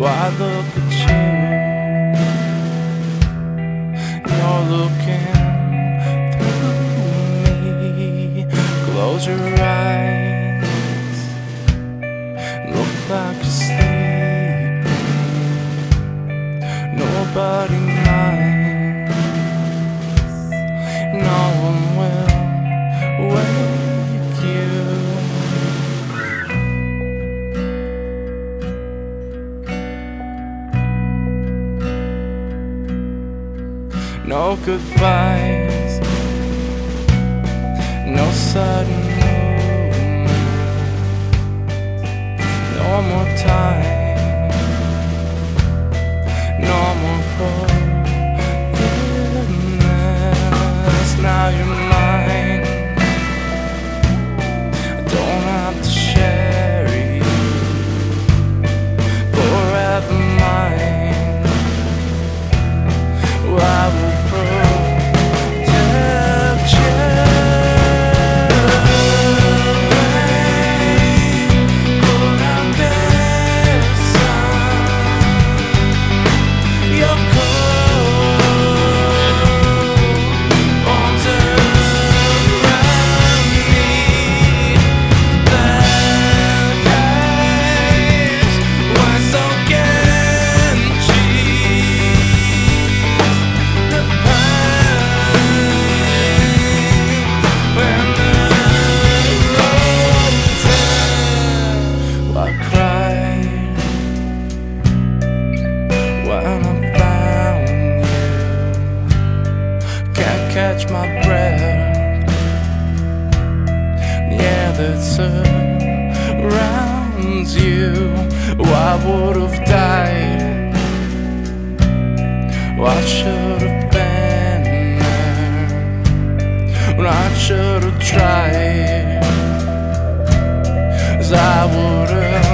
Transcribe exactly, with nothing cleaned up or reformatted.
Why look at you? You're looking through me. Close your eyes, look like you're sleeping. Nobody minds, no one will wake you. No goodbyes, no sudden movement, no more time, no more forgiveness. Now you're mine, I don't have to share you, forever mine. Well, I will catch my breath, the air that surrounds you. Oh, I would have died, oh, I should have been there, well, I should have tried, 'cause I would have